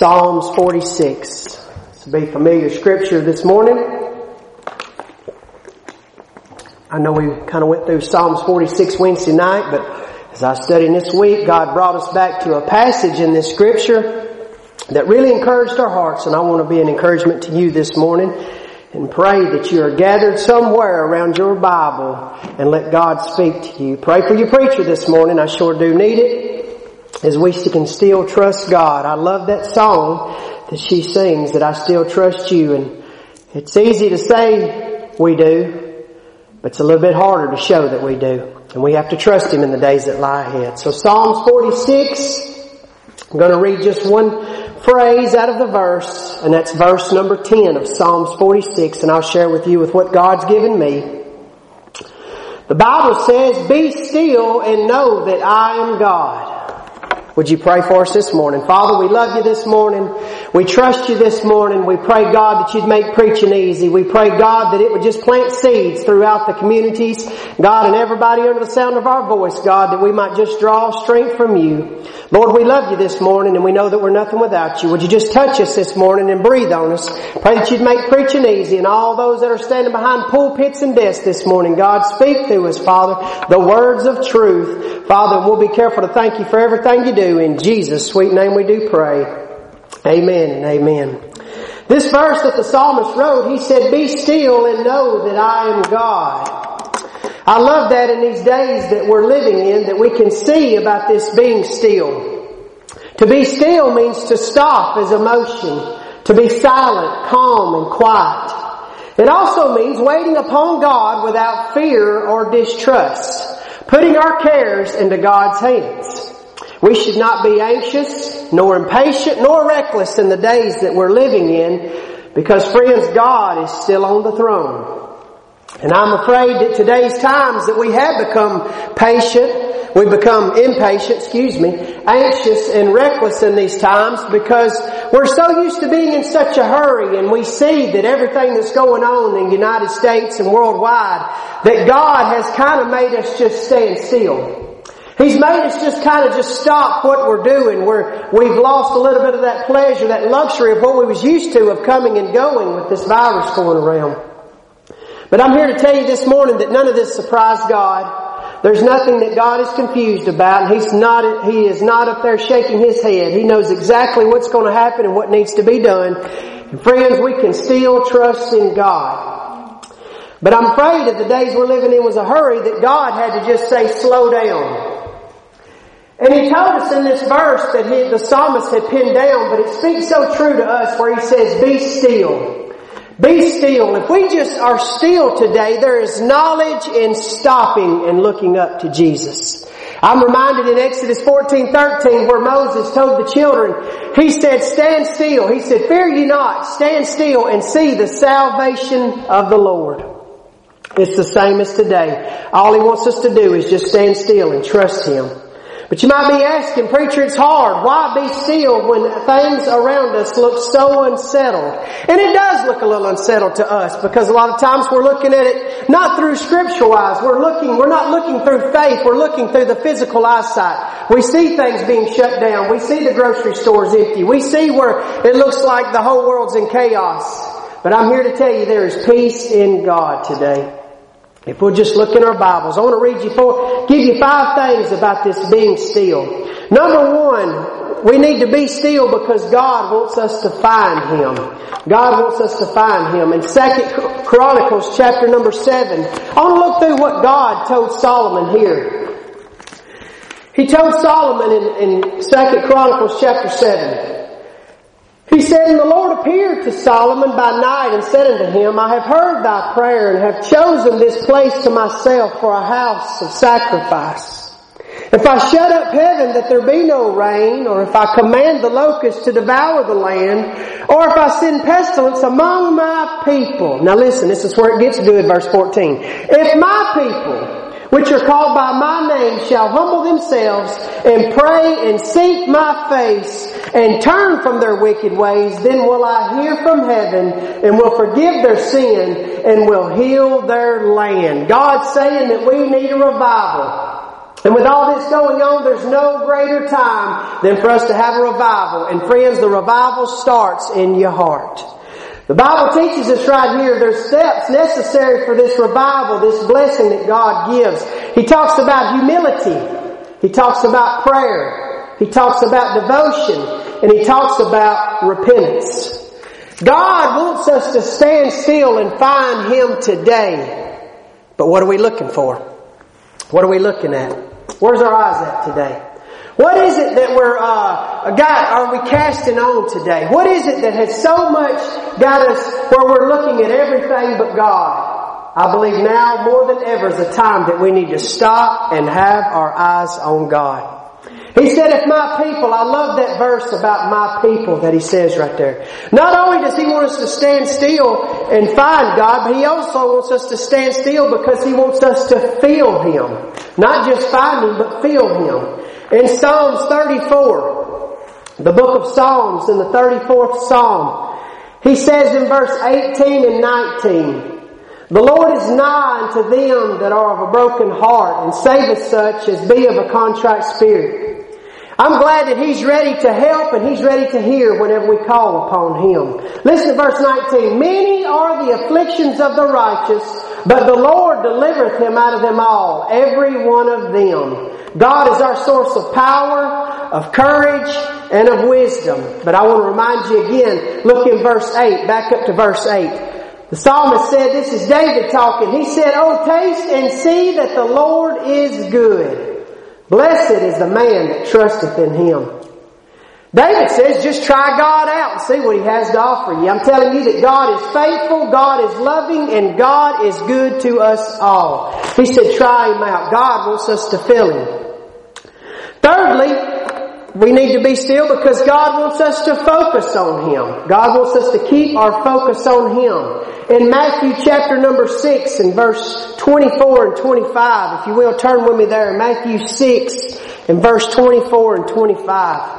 Psalms 46. This will be familiar scripture this morning. I know we kind of went through Psalms 46 Wednesday night, but as I studied this week, God brought us back to a passage in this scripture that really encouraged our hearts, and I want to be an encouragement to you this morning and pray that you are gathered somewhere around your Bible and let God speak to you. Pray for your preacher this morning. I sure do need it, as we can still trust God. I love that song that she sings, that I still trust you. And it's easy to say we do, but it's a little bit harder to show that we do. And we have to trust Him in the days that lie ahead. So Psalms 46, I'm going to read just one phrase out of the verse, and that's verse number 10 of Psalms 46, and I'll share with you with what God's given me. The Bible says, "Be still and know that I am God." Would you pray for us this morning? Father, we love you this morning. We trust you this morning. We pray, God, that you'd make preaching easy. We pray, God, that it would just plant seeds throughout the communities, God, and everybody under the sound of our voice, God, that we might just draw strength from you. Lord, we love you this morning, and we know that we're nothing without you. Would you just touch us this morning and breathe on us? Pray that you'd make preaching easy, and all those that are standing behind pulpits and desks this morning, God, speak through us, Father, the words of truth. Father, and we'll be careful to thank you for everything you do. In Jesus' sweet name we do pray. Amen and amen. This verse that the psalmist wrote, he said, "Be still and know that I am God." I love that in these days that we're living in, that we can see about this being still. To be still means to stop as emotion, to be silent, calm, and quiet. It also means waiting upon God without fear or distrust, putting our cares into God's hands. We should not be anxious, nor impatient, nor reckless in the days that we're living in, because, friends, God is still on the throne. And I'm afraid that today's times that we have become we've become impatient, anxious and reckless in these times, because we're so used to being in such a hurry, and we see that everything that's going on in the United States and worldwide, that God has kind of made us just stand still. He's made us just stop what we're doing. We've lost a little bit of that pleasure, that luxury of what we was used to of coming and going with this virus going around. But I'm here to tell you this morning that none of this surprised God. There's nothing that God is confused about, and He is not up there shaking His head. He knows exactly what's going to happen and what needs to be done. And friends, we can still trust in God. But I'm afraid that the days we're living in was a hurry that God had to just say, slow down. And He told us in this verse that the psalmist had pinned down, but it speaks so true to us where He says, "Be still." Be still. If we just are still today, there is knowledge in stopping and looking up to Jesus. I'm reminded in Exodus 14:13 where Moses told the children, he said, "Stand still." He said, "Fear ye not, stand still and see the salvation of the Lord." It's the same as today. All He wants us to do is just stand still and trust Him. But you might be asking, "Preacher, it's hard. Why be still when things around us look so unsettled?" And it does look a little unsettled to us, because a lot of times we're looking at it not through scriptural eyes. We're not looking through faith. We're looking through the physical eyesight. We see things being shut down. We see the grocery stores empty. We see where it looks like the whole world's in chaos. But I'm here to tell you there is peace in God today. If we'll just look in our Bibles, I want to give you 5 things about this being still. Number 1, we need to be still because God wants us to find Him. God wants us to find Him. In 2 Chronicles chapter number 7, I want to look through what God told Solomon here. He told Solomon in 2 Chronicles chapter 7, he said, "And the Lord appeared to Solomon by night and said unto him, I have heard thy prayer and have chosen this place to myself for a house of sacrifice. If I shut up heaven that there be no rain, or if I command the locusts to devour the land, or if I send pestilence among my people." Now listen, this is where it gets good, verse 14. "If my people, which are called by my name, shall humble themselves and pray and seek my face and turn from their wicked ways, then will I hear from heaven and will forgive their sin and will heal their land." God's saying that we need a revival. And with all this going on, there's no greater time than for us to have a revival. And friends, the revival starts in your heart. The Bible teaches us right here there's steps necessary for this revival, this blessing that God gives. He talks about humility. He talks about prayer. He talks about devotion. And He talks about repentance. God wants us to stand still and find Him today. But what are we looking for? What are we looking at? Where's our eyes at today? What is it that are we casting on today? What is it that has so much got us where we're looking at everything but God? I believe now more than ever is a time that we need to stop and have our eyes on God. He said, if my people, I love that verse about my people that He says right there. Not only does He want us to stand still and find God, but He also wants us to stand still because He wants us to feel Him. Not just find Him, but feel Him. In Psalms 34, the book of Psalms, in the 34th Psalm, He says in verse 18 and 19, the Lord is nigh unto them that are of a broken heart, and saveth such as be of a contrite spirit. I'm glad that He's ready to help and He's ready to hear whenever we call upon Him. Listen to verse 19. Many are the afflictions of the righteous, but the Lord delivereth him out of them all, every one of them. God is our source of power, of courage, and of wisdom. But I want to remind you again, look in verse 8, back up to verse 8. The psalmist said, this is David talking. He said, oh, taste and see that the Lord is good. Blessed is the man that trusteth in Him. David says, just try God out and see what He has to offer you. I'm telling you that God is faithful, God is loving, and God is good to us all. He said, try Him out. God wants us to feel Him. Thirdly, we need to be still because God wants us to focus on Him. God wants us to keep our focus on Him. In Matthew chapter number 6 and verse 24 and 25, if you will, turn with me there. Matthew 6 and verse 24 and 25.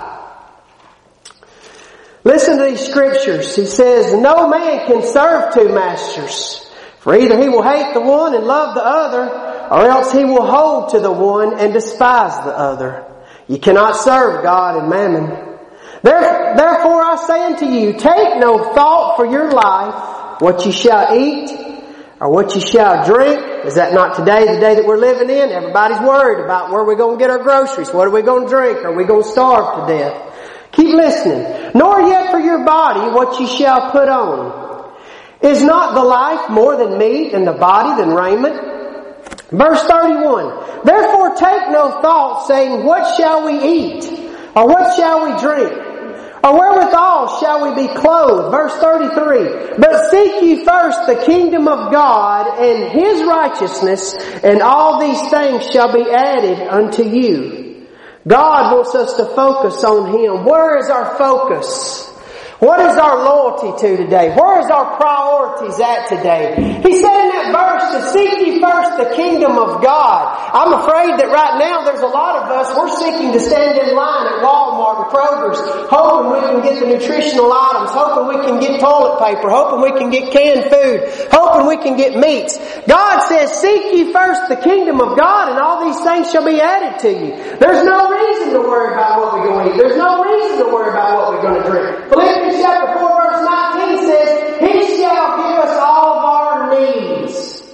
Listen to these scriptures. He says, no man can serve two masters, for either he will hate the one and love the other, or else he will hold to the one and despise the other. You cannot serve God and mammon. Therefore I say unto you, take no thought for your life, what you shall eat, or what you shall drink. Is that not today, the day that we're living in? Everybody's worried about where we're going to get our groceries. What are we going to drink? Are we going to starve to death? Keep listening. Nor yet for your body what ye shall put on. Is not the life more than meat, and the body than raiment? Verse 31. Therefore take no thought, saying, what shall we eat? Or what shall we drink? Or wherewithal shall we be clothed? Verse 33. But seek ye first the kingdom of God and His righteousness, and all these things shall be added unto you. God wants us to focus on Him. Where is our focus? What is our loyalty to today? Where is our priorities at today? He said in that verse to seek ye first the kingdom of God. I'm afraid that right now there's a lot of us, we're seeking to stand in line at Walmart or Kroger's, hoping we can get the nutritional items, hoping we can get toilet paper, hoping we can get canned food, hoping we can get meats. God says, seek ye first the kingdom of God, and all these things shall be added to you. There's no reason to worry about what we're going to eat. There's no reason to worry about what we're going to drink. Philippians chapter 4 verse 19 says, He shall give us all of our needs.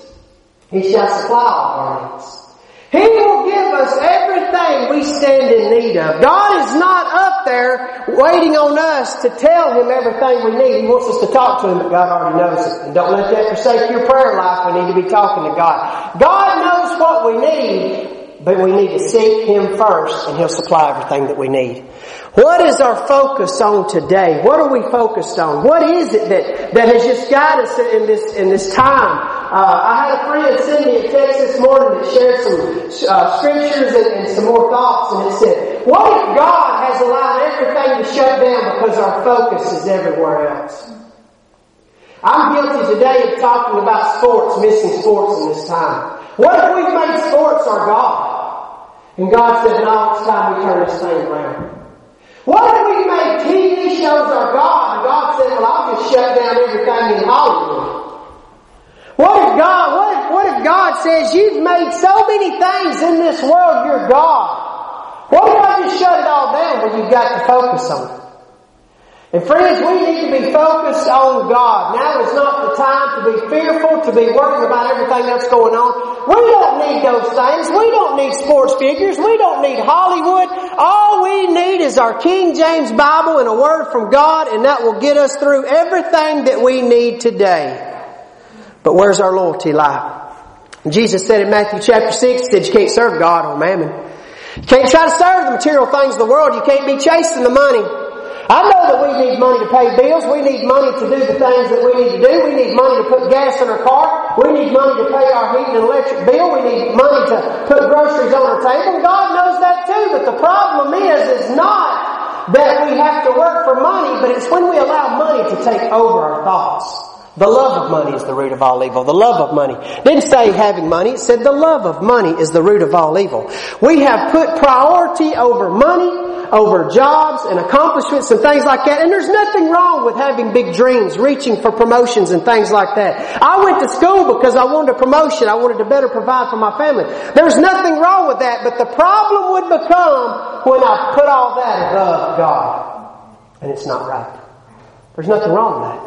He shall supply all of our needs. He will give us everything we stand in need of. God is not up there waiting on us to tell Him everything we need. He wants us to talk to Him, but God already knows it. And don't let that forsake your prayer life. We need to be talking to God. God knows what we need, but we need to seek Him first, and He'll supply everything that we need. What is our focus on today? What are we focused on? What is it that has just got us in this time? I had a friend send me a text this morning that shared some scriptures and some more thoughts, and it said, what if God has allowed everything to shut down because our focus is everywhere else? I'm guilty today of talking about sports, missing sports in this time. What if we've made sports our God? And God said, no, it's time we turn this thing around. What if we made TV shows our God, and God said, well, I'll just shut down everything in Hollywood? What if God says, you've made so many things in this world your God. What if I just shut it all down where you've got to focus on it? And friends, we need to be focused on God. Now is not the time to be fearful, to be worrying about everything that's going on. We don't need those things. We don't need sports figures. We don't need Hollywood. All we need is our King James Bible and a word from God, and that will get us through everything that we need today. But where's our loyalty lie? Jesus said in Matthew chapter 6, He said you can't serve God or mammon. You can't try to serve the material things of the world. You can't be chasing the money. I know that we need money to pay bills. We need money to do the things that we need to do. We need money to put gas in our car. We need money to pay our heating and electric bill. We need money to put groceries on our table. God knows that too. But the problem is not that we have to work for money, but it's when we allow money to take over our thoughts. The love of money is the root of all evil. The love of money. It didn't say having money. It said the love of money is the root of all evil. We have put priority over money, over jobs and accomplishments and things like that. And there's nothing wrong with having big dreams, reaching for promotions and things like that. I went to school because I wanted a promotion. I wanted to better provide for my family. There's nothing wrong with that. But the problem would become when I put all that above God. And it's not right. There's nothing wrong with that.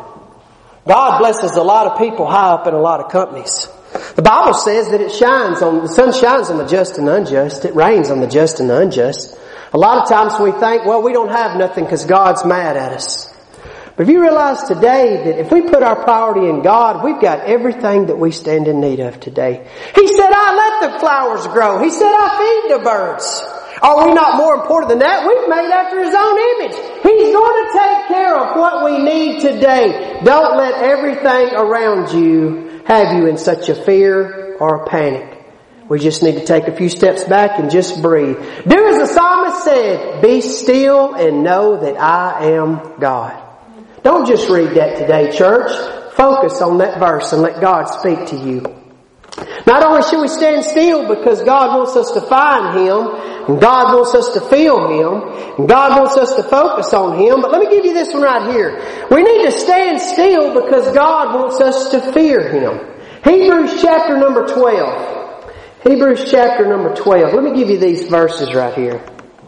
God blesses a lot of people high up in a lot of companies. The Bible says that the sun shines on the just and the unjust. It rains on the just and the unjust. A lot of times we think, well, we don't have nothing because God's mad at us. But if you realize today that if we put our priority in God, we've got everything that we stand in need of today. He said, I let the flowers grow. He said, I feed the birds. Are we not more important than that? We've made after His own image. He's going to take care of what we need today. Don't let everything around you have you in such a fear or a panic. We just need to take a few steps back and just breathe. Do as the psalmist said, be still and know that I am God. Don't just read that today, church. Focus on that verse and let God speak to you. Not only should we stand still because God wants us to find Him, and God wants us to feel Him, and God wants us to focus on Him, but let me give you this one right here. We need to stand still because God wants us to fear Him. Hebrews chapter number 12. Hebrews chapter number 12. Let me give you these verses right here.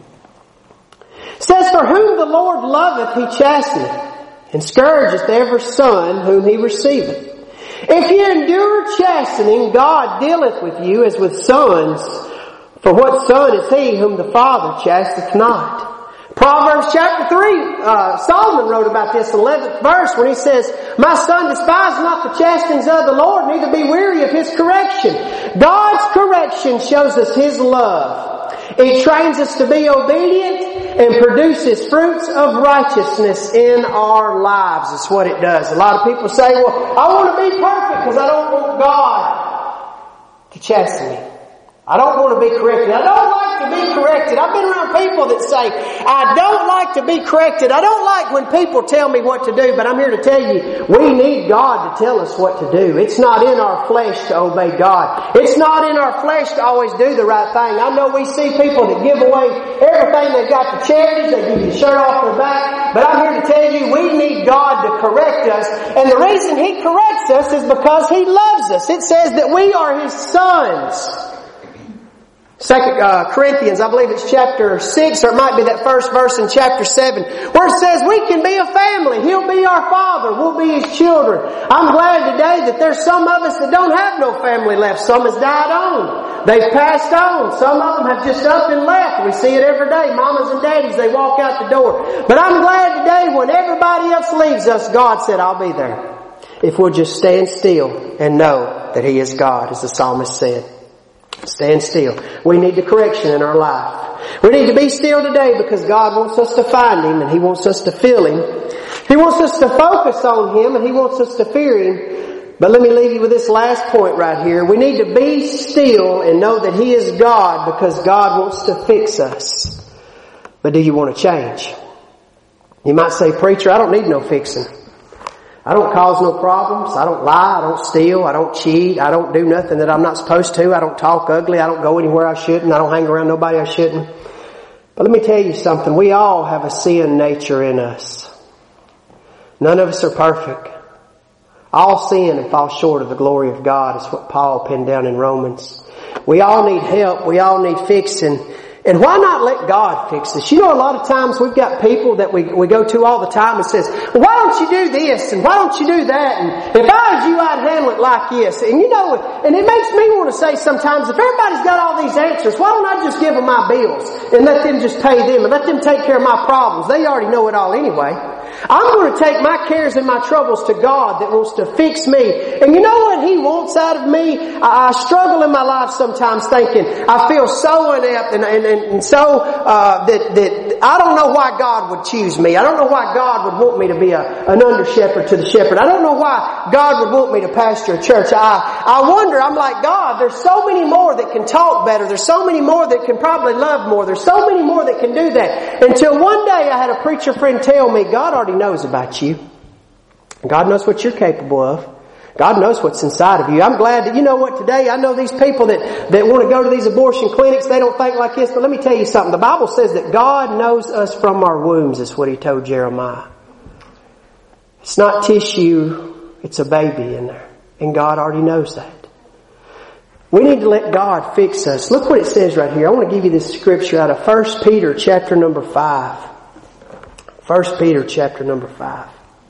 It says, for whom the Lord loveth He chasteneth, and scourgeth every son whom He receiveth. If ye endure chastening, God dealeth with you as with sons. For what son is he whom the Father chasteneth not? Proverbs chapter 3, Solomon wrote about this 11th verse when he says, my son, despise not the chastenings of the Lord, neither be weary of His correction. God's correction shows us His love. It trains us to be obedient and produces fruits of righteousness in our lives. That's what it does. A lot of people say, well, I want to be perfect because I don't want God to chasten me. I don't want to be corrected. I don't like to be corrected. I've been around people that say, I don't like to be corrected. I don't like when people tell me what to do, but I'm here to tell you, we need God to tell us what to do. It's not in our flesh to obey God. It's not in our flesh to always do the right thing. I know we see people that give away everything they've got to charities. They give you a shirt off their back. But I'm here to tell you, we need God to correct us. And the reason He corrects us is because He loves us. It says that we are His sons. 2 Corinthians, I believe it's chapter 6, or it might be that first verse in chapter 7, where it says we can be a family. He'll be our Father. We'll be His children. I'm glad today that there's some of us that don't have no family left. Some has died on. They've passed on. Some of them have just up and left. We see it every day. Mamas and daddies, they walk out the door. But I'm glad today when everybody else leaves us, God said, I'll be there. If we'll just stand still and know that He is God, as the psalmist said. Stand still. We need the correction in our life. We need to be still today because God wants us to find Him and He wants us to feel Him. He wants us to focus on Him and He wants us to fear Him. But let me leave you with this last point right here. We need to be still and know that He is God because God wants to fix us. But do you want to change? You might say, preacher, I don't need no fixing. I don't cause no problems. I don't lie. I don't steal. I don't cheat. I don't do nothing that I'm not supposed to. I don't talk ugly. I don't go anywhere I shouldn't. I don't hang around nobody I shouldn't. But let me tell you something. We all have a sin nature in us. None of us are perfect. All sin and fall short of the glory of God is what Paul penned down in Romans. We all need help. We all need fixing. And why not let God fix us? You know, a lot of times we've got people that we go to all the time and says, well, why don't you do this? And why don't you do that? And if I was you, I'd handle it like this. And you know, and it makes me want to say sometimes, if everybody's got all these answers, why don't I just give them my bills and let them just pay them and let them take care of my problems? They already know it all anyway. I'm going to take my cares and my troubles to God that wants to fix me. And you know what He wants out of me? I struggle in my life sometimes thinking I feel so inept and so that I don't know why God would choose me. I don't know why God would want me to be an under shepherd to the shepherd. I don't know why God would want me to pastor a church. I wonder, I'm like, God, there's so many more that can talk better. There's so many more that can probably love more. There's so many more that can do that. Until one day I had a preacher friend tell me, God already knows about you. God knows what you're capable of. God knows what's inside of you. I'm glad that, you know what, today I know these people that want to go to these abortion clinics, they don't think like this, but let me tell you something. The Bible says that God knows us from our wombs, is what He told Jeremiah. It's not tissue, it's a baby in there. And God already knows that. We need to let God fix us. Look what it says right here. I want to give you this scripture out of 1 Peter chapter number 5. 1 Peter chapter number 5.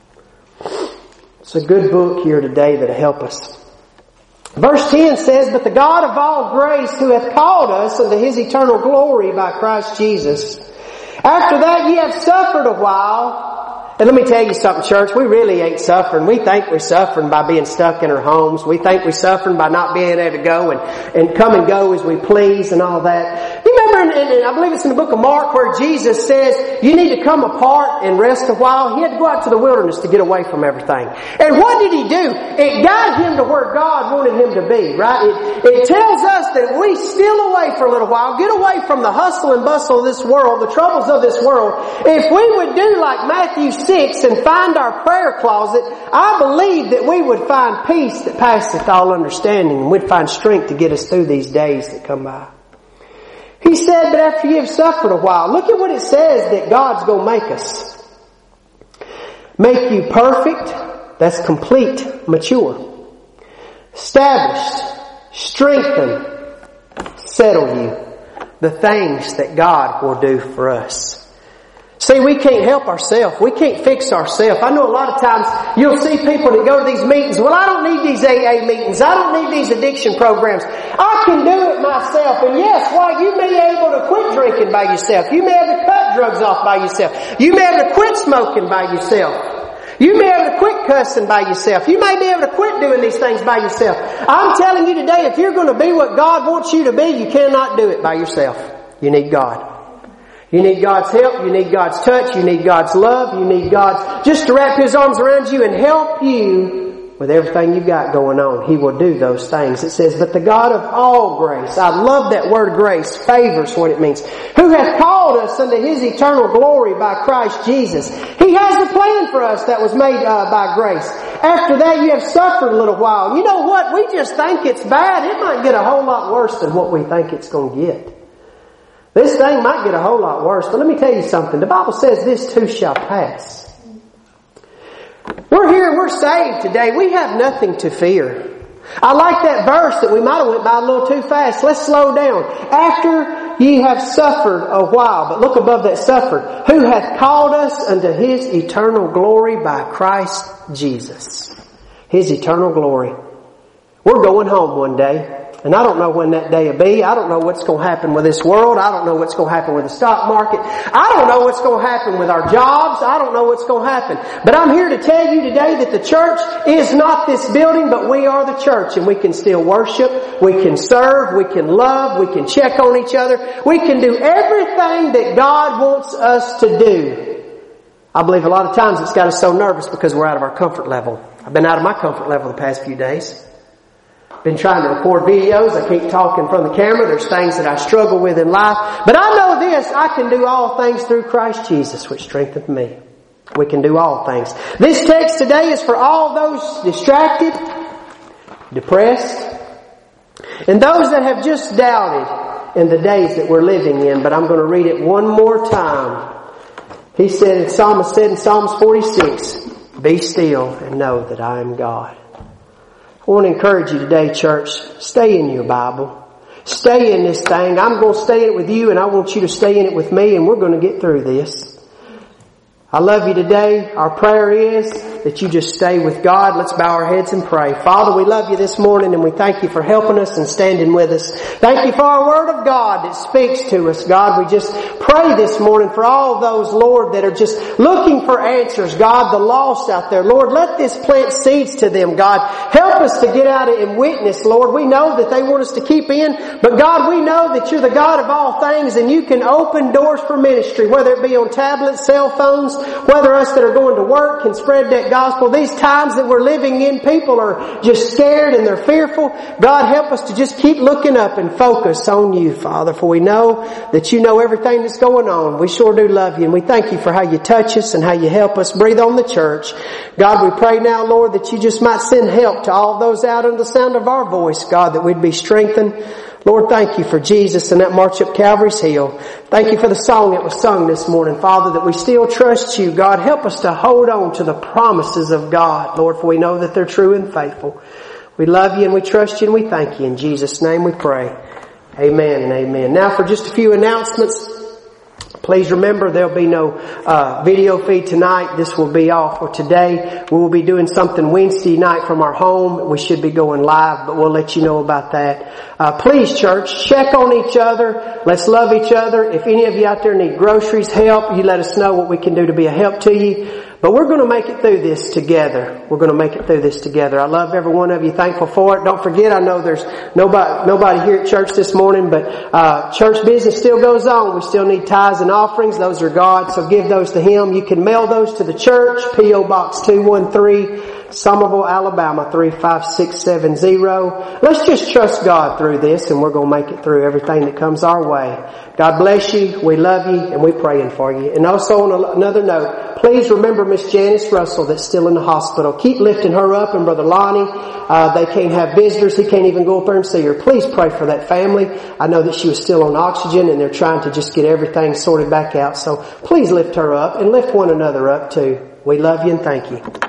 It's a good book here today that'll help us. Verse 10 says, but the God of all grace, who hath called us unto His eternal glory by Christ Jesus, after that ye have suffered a while. And let me tell you something, church, we really ain't suffering. We think we're suffering by being stuck in our homes. We think we're suffering by not being able to go and come and go as we please and all that. You remember, and I believe it's in the book of Mark, where Jesus says, you need to come apart and rest a while. He had to go out to the wilderness to get away from everything. And what did He do? It guided Him to where God wanted Him to be, right? It tells us that we steal away for a little while, get away from the hustle and bustle of this world, the troubles of this world. If we would do like Matthew 6 and find our prayer closet, I believe that we would find peace that passeth all understanding, and we'd find strength to get us through these days that come by. He said, but after you have suffered a while, look at what it says that God's going to make us. Make you perfect, that's complete, mature. Established, strengthen, settle you. The things that God will do for us. See, we can't help ourselves. We can't fix ourselves. I know a lot of times you'll see people that go to these meetings. Well, I don't need these AA meetings. I don't need these addiction programs. I can do it myself. And yes, while you may be able to quit drinking by yourself, you may have to cut drugs off by yourself. You may have to quit smoking by yourself. You may have to quit cussing by yourself. You may be able to quit doing these things by yourself. I'm telling you today, if you're going to be what God wants you to be, you cannot do it by yourself. You need God. You need God's help. You need God's touch. You need God's love. You need God's just to wrap His arms around you and help you with everything you've got going on. He will do those things. It says, but the God of all grace. I love that word grace. Favors what it means. Who hath called us unto His eternal glory by Christ Jesus. He has a plan for us that was made by grace. After that you have suffered a little while. You know what? We just think it's bad. It might get a whole lot worse than what we think it's going to get. This thing might get a whole lot worse, but let me tell you something. The Bible says this too shall pass. We're here, we're saved today. We have nothing to fear. I like that verse that we might have went by a little too fast. Let's slow down. After ye have suffered a while, but look above that suffered, who hath called us unto His eternal glory by Christ Jesus. His eternal glory. We're going home one day. And I don't know when that day will be. I don't know what's going to happen with this world. I don't know what's going to happen with the stock market. I don't know what's going to happen with our jobs. I don't know what's going to happen. But I'm here to tell you today that the church is not this building, but we are the church. And we can still worship. We can serve. We can love. We can check on each other. We can do everything that God wants us to do. I believe a lot of times it's got us so nervous because we're out of our comfort level. I've been out of my comfort level the past few days. Been trying to record videos. I keep talking from the camera. There's things that I struggle with in life. But I know this, I can do all things through Christ Jesus, which strengtheneth me. We can do all things. This text today is for all those distracted, depressed, and those that have just doubted in the days that we're living in. But I'm going to read it one more time. He said, the psalmist said in Psalms 46, Be still and know that I am God. I want to encourage you today, church, stay in your Bible. Stay in this thing. I'm going to stay in it with you, and I want you to stay in it with me, and we're going to get through this. I love you today. Our prayer is that you just stay with God. Let's bow our heads and pray. Father, we love you this morning, and we thank you for helping us and standing with us. Thank you for our Word of God that speaks to us, God. We just pray this morning for all those, Lord, that are just looking for answers. God, the lost out there. Lord, let this plant seeds to them, God. Help us to get out and witness, Lord. We know that they want us to keep in, but God, we know that you're the God of all things, and you can open doors for ministry, whether it be on tablets, cell phones, whether us that are going to work can spread that gospel. These times that we're living in, people are just scared and they're fearful. God, help us to just keep looking up and focus on you, Father, for we know that you know everything that's going on. We sure do love you, and we thank you for how you touch us and how you help us breathe on the church. God, we pray now, Lord, that you just might send help to all those out under the sound of our voice, God, that we'd be strengthened. Lord, thank you for Jesus and that march up Calvary's Hill. Thank you for the song that was sung this morning, Father, that we still trust you. God, help us to hold on to the promises of God, Lord, for we know that they're true and faithful. We love you and we trust you and we thank you. In Jesus' name we pray. Amen and amen. Now for just a few announcements. Please remember there'll be no video feed tonight. This will be all for today. We will be doing something Wednesday night from our home. We should be going live, but we'll let you know about that. Please, church, check on each other. Let's love each other. If any of you out there need groceries, help, you let us know what we can do to be a help to you. But we're going to make it through this together. We're going to make it through this together. I love every one of you. Thankful for it. Don't forget, I know there's nobody here at church this morning, but church business still goes on. We still need tithes and offerings. Those are God, so give those to Him. You can mail those to the church, P.O. Box 213, Somerville, Alabama 35670. Let's just trust God through this, and we're going to make it through everything that comes our way. God bless you. We love you, and we're praying for you. And also on another note, please remember Miss Janice Russell that's still in the hospital. Keep lifting her up, and Brother Lonnie. They can't have visitors. He can't even go up there and see her. Please pray for that family. I know that she was still on oxygen, and they're trying to just get everything sorted back out. So please lift her up and lift one another up too. We love you and thank you.